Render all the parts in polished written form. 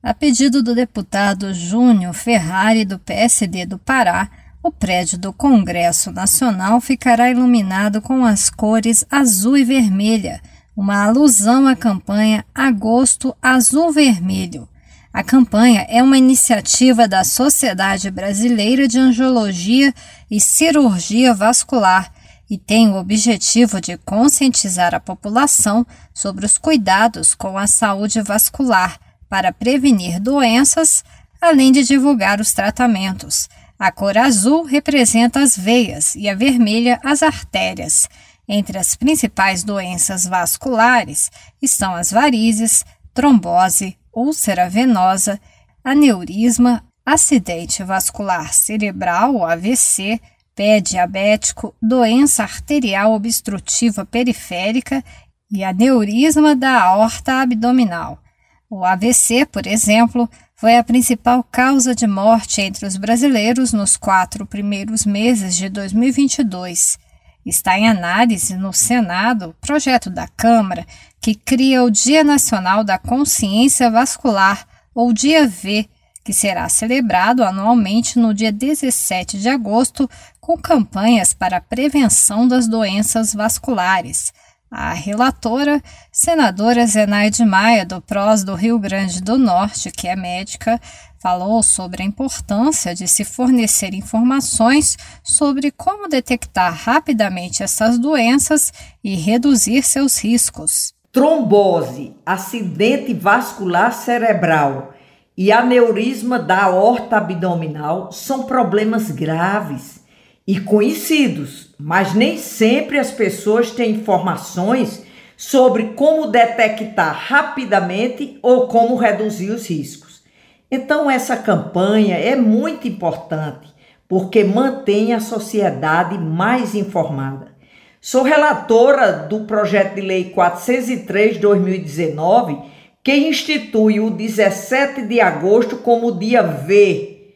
A pedido do deputado Júnior Ferrari, do PSD do Pará, o prédio do Congresso Nacional ficará iluminado com as cores azul e vermelha, uma alusão à campanha Agosto Azul-Vermelho. A campanha é uma iniciativa da Sociedade Brasileira de Angiologia e Cirurgia Vascular e tem o objetivo de conscientizar a população sobre os cuidados com a saúde vascular para prevenir doenças, além de divulgar os tratamentos. A cor azul representa as veias e a vermelha as artérias. Entre as principais doenças vasculares estão as varizes, trombose, úlcera venosa, aneurisma, acidente vascular cerebral, AVC, pé diabético, doença arterial obstrutiva periférica e aneurisma da aorta abdominal. O AVC, por exemplo, foi a principal causa de morte entre os brasileiros nos 4 primeiros meses de 2022. Está em análise no Senado o projeto da Câmara que cria o Dia Nacional da Consciência Vascular, ou Dia V, que será celebrado anualmente no dia 17 de agosto, com campanhas para a prevenção das doenças vasculares. A relatora, senadora Zenaide Maia, do PROS do Rio Grande do Norte, que é médica, falou sobre a importância de se fornecer informações sobre como detectar rapidamente essas doenças e reduzir seus riscos. Trombose, acidente vascular cerebral e aneurisma da aorta abdominal são problemas graves e conhecidos, mas nem sempre as pessoas têm informações sobre como detectar rapidamente ou como reduzir os riscos. Então essa campanha é muito importante porque mantém a sociedade mais informada. Sou relatora do projeto de lei 403 de 2019, que institui o 17 de agosto como dia V,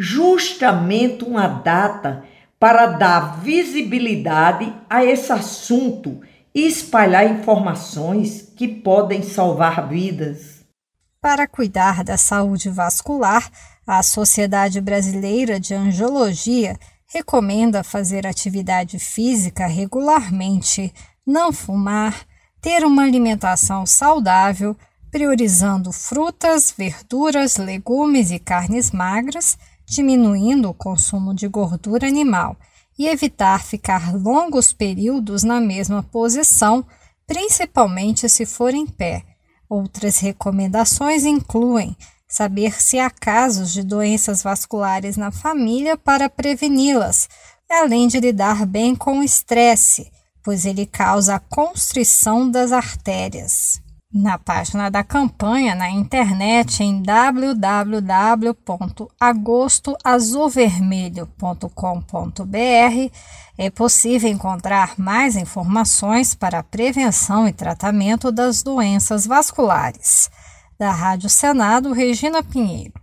justamente uma data para dar visibilidade a esse assunto e espalhar informações que podem salvar vidas. Para cuidar da saúde vascular, a Sociedade Brasileira de Angiologia recomenda fazer atividade física regularmente, não fumar, ter uma alimentação saudável, priorizando frutas, verduras, legumes e carnes magras, diminuindo o consumo de gordura animal e evitar ficar longos períodos na mesma posição, principalmente se for em pé. Outras recomendações incluem saber se há casos de doenças vasculares na família para preveni-las, além de lidar bem com o estresse, pois ele causa a constrição das artérias. Na página da campanha na internet em www.agostoazulvermelho.com.br é possível encontrar mais informações para a prevenção e tratamento das doenças vasculares. Da Rádio Senado, Regina Pinheiro.